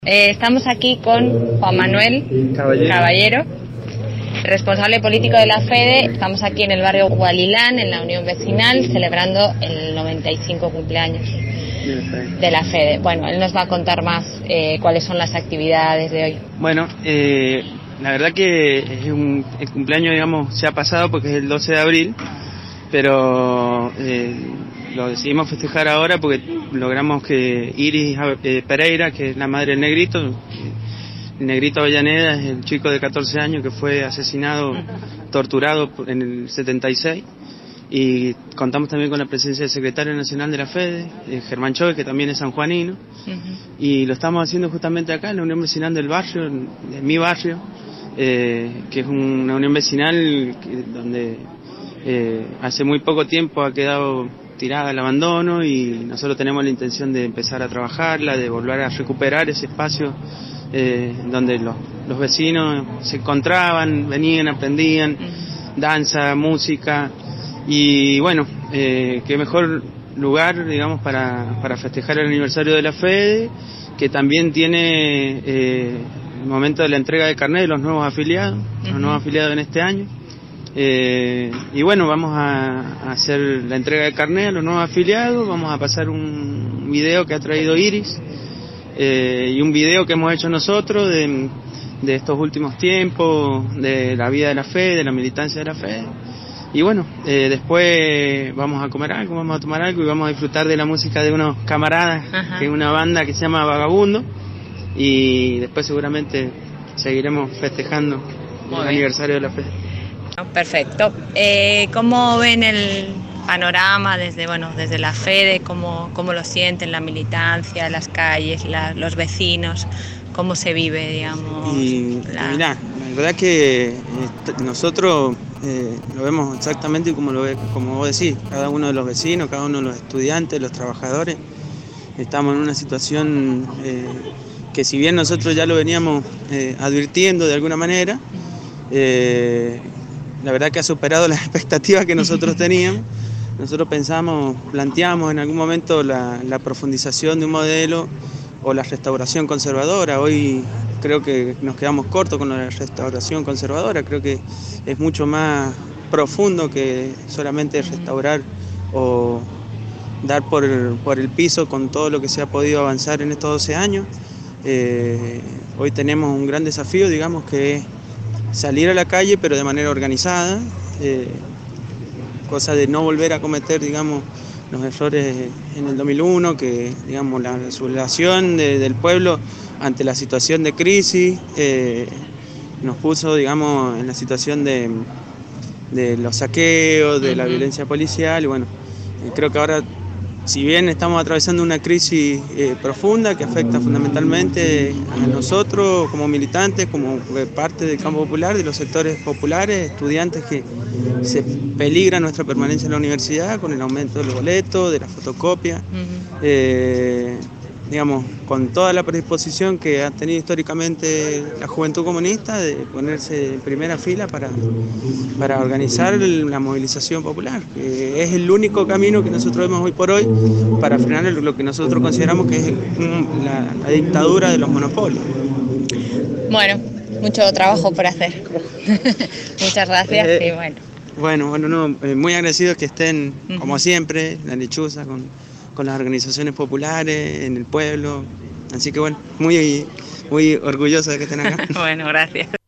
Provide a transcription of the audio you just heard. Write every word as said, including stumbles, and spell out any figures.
Eh, estamos aquí con Juan Manuel Caballero. Caballero, responsable político de la FEDE. Estamos aquí en el barrio Gualilán, en la Unión Vecinal, celebrando el noventa y cinco cumpleaños de la FEDE. Bueno, él nos va a contar más eh, cuáles son las actividades de hoy. Bueno, eh, la verdad que es un, el cumpleaños, digamos, se ha pasado porque es el doce de abril, pero eh, lo decidimos festejar ahora porque logramos que Iris eh, Pereira, que es la madre del negrito, el negrito Avellaneda es el chico de catorce años que fue asesinado, torturado en el setenta y seis, y contamos también con la presencia del secretario nacional de la FEDE, eh, Germán Chove, que también es sanjuanino, uh-huh. Y lo estamos haciendo justamente acá en la Unión Vecinal del barrio, de mi barrio, eh, que es una unión vecinal que, donde eh, hace muy poco tiempo ha quedado tirada al abandono, y nosotros tenemos la intención de empezar a trabajarla, de volver a recuperar ese espacio eh, donde los, los vecinos se encontraban, venían, aprendían danza, música, y bueno, eh, qué mejor lugar, digamos, para, para festejar el aniversario de la FEDE, que también tiene eh, el momento de la entrega de carnet de los nuevos afiliados, uh-huh. los nuevos afiliados en este año. Eh, y bueno, vamos a, a hacer la entrega de carnet a los nuevos afiliados, vamos a pasar un video que ha traído Iris, eh, y un video que hemos hecho nosotros de, de estos últimos tiempos, de la vida de la FEDE, de la militancia de la FEDE. Y bueno, eh, después vamos a comer algo, vamos a tomar algo y vamos a disfrutar de la música de unos camaradas, Ajá. que es una banda que se llama Vagabundo, y después seguramente seguiremos festejando Muy el bien. aniversario de la FEDE. Perfecto. Eh, ¿Cómo ven el panorama desde bueno desde la FEDE? ¿Cómo, cómo lo sienten la militancia, las calles, la, los vecinos? ¿Cómo se vive, digamos? Y, la... Mirá, la verdad que eh, nosotros eh, lo vemos exactamente como lo ve, como vos decís, cada uno de los vecinos, cada uno de los estudiantes, los trabajadores, estamos en una situación eh, que si bien nosotros ya lo veníamos eh, advirtiendo de alguna manera, eh, la verdad que ha superado las expectativas que nosotros teníamos. Nosotros pensamos, planteamos en algún momento la, la profundización de un modelo o la restauración conservadora. Hoy creo que nos quedamos cortos con la restauración conservadora, creo que es mucho más profundo que solamente restaurar o dar por el, por el piso con todo lo que se ha podido avanzar en estos doce años. Eh, hoy tenemos un gran desafío, digamos, que es salir a la calle pero de manera organizada, eh, cosa de no volver a cometer, digamos, los errores en el dos mil uno, que, digamos, la sublevación de, del pueblo ante la situación de crisis eh, nos puso, digamos, en la situación de, de los saqueos, de uh-huh. la violencia policial, y bueno, creo que ahora, si bien estamos atravesando una crisis eh, profunda que afecta fundamentalmente a nosotros como militantes, como parte del campo popular, de los sectores populares, estudiantes que se peligra nuestra permanencia en la universidad con el aumento del boleto, de la fotocopia, uh-huh. eh, digamos, con toda la predisposición que ha tenido históricamente la juventud comunista de ponerse en primera fila para, para organizar la movilización popular, que es el único camino que nosotros vemos hoy por hoy para frenar lo que nosotros consideramos que es la, la dictadura de los monopolios. Bueno, mucho trabajo por hacer. Muchas gracias eh, y bueno. Bueno, bueno, no, eh, muy agradecidos que estén, uh-huh. como siempre, la lechuza con, con las organizaciones populares en el pueblo. Así que bueno, muy, muy orgullosos de que estén acá. Bueno, gracias.